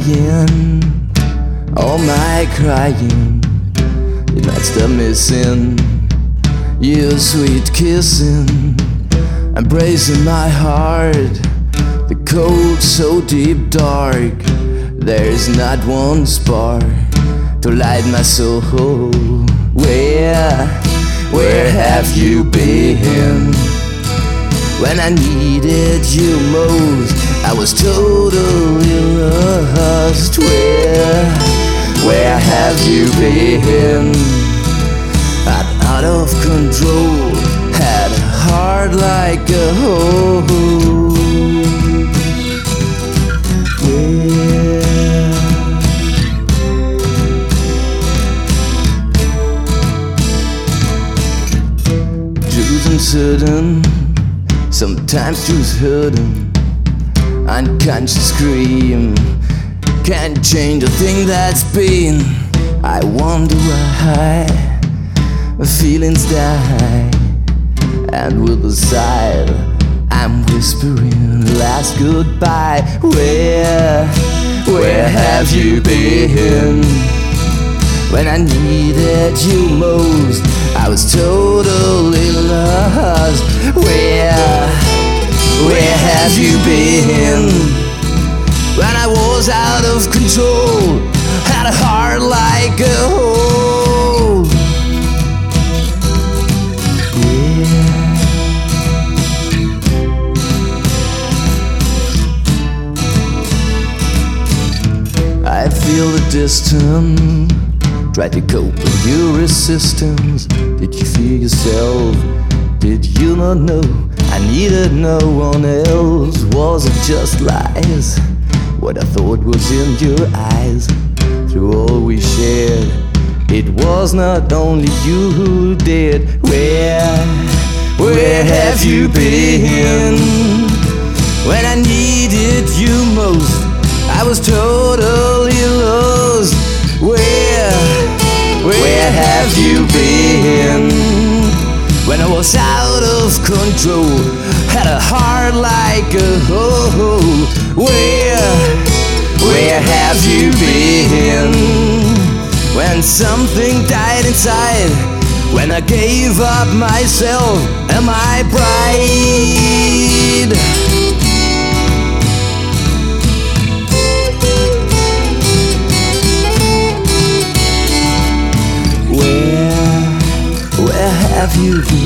trying, all my crying, it might stop missing your sweet kissing, embracing my heart. The cold so deep dark, there's not one spark to light my soul. Where have you been? When I needed you most, I was totally lost. Where have you been? I'm out of control, had a heart like a hole. Truth uncertain, sometimes truth hurting, unconscious scream, can't change a thing that's been. I wonder why feelings die, and with a sigh I'm whispering last goodbye. Where have you been? When I needed you most, I was totally lost. Where have you been? When I was out of control, had a heart like a hole. I feel the distance, try to cope with your resistance. Did you feel yourself? Did you not know? I needed no one else. Was it just lies? What I thought was in your eyes. Through all we shared, it was not only you who did. Where have you been? When I needed you most, I was totally lost. Where have you been? When I was out of control, had a heart like a hole. Where have you been? When something died inside, when I gave up myself and my pride. Where have you been?